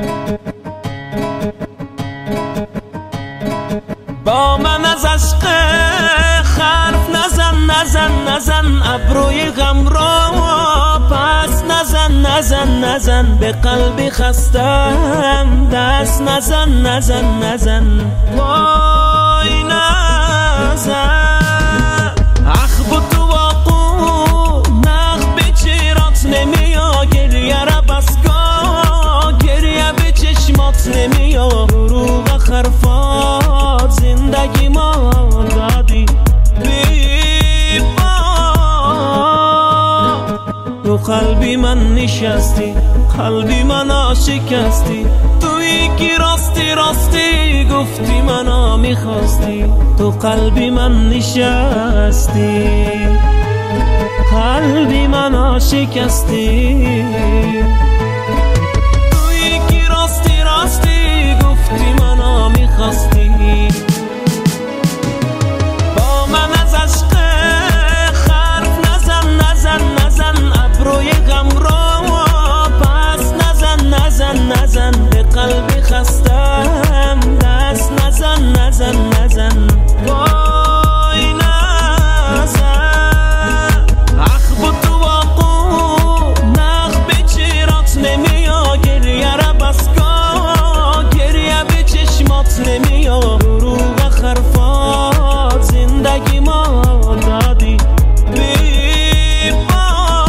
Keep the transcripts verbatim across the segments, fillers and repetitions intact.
با من از عشق حرف نزن نزن نزن، ابروی غم را پس نزن نزن نزن، به قلبی خستم دست نزن نزن نزن، وای نزن. اخ با تو واقو نخ به چیرات نمیا، گریه را بسگاه گریه به چشمات نمیا، دروغ خرفات زندگی ما دادی بی با. تو قلبی من نشستی، قلبی من شکستی، تویی که راستی راستی گفتی منو میخواستی. تو قلبی من نشستی، قلبی من شکستی، تویی که راستی راستی گفتی منو میخواستی. با من از عشق حرف نزن نزن نزن، ابروی غم را پس نزن نزن نزن، به قلبی خستم دست نزن نزن نزن، وای نزن. اخ با تو واقو نخ به چیرات نمیا، گریه را بسگاه گریه به چشمات نمیا، دروغ خرفات زندگی ما دادی بی با.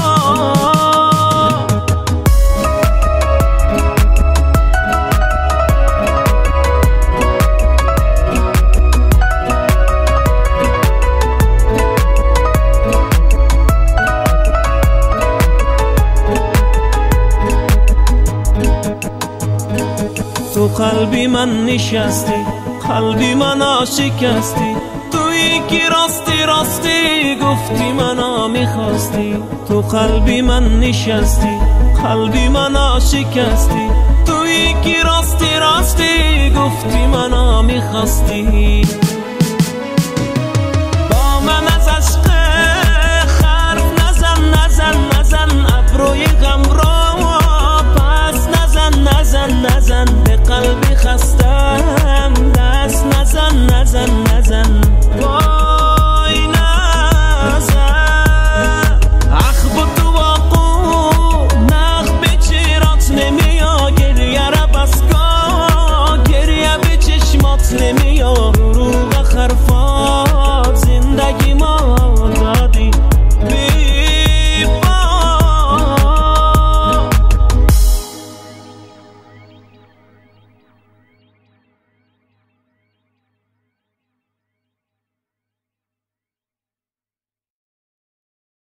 تو قلبی من نشستی، قلبی من شکستی، تویی که راستی راستی گفتی منو میخواستی. تو قلبی من نشستی، قلبی من شکستی، تویی که راستی راستی گفتی منو میخواستی.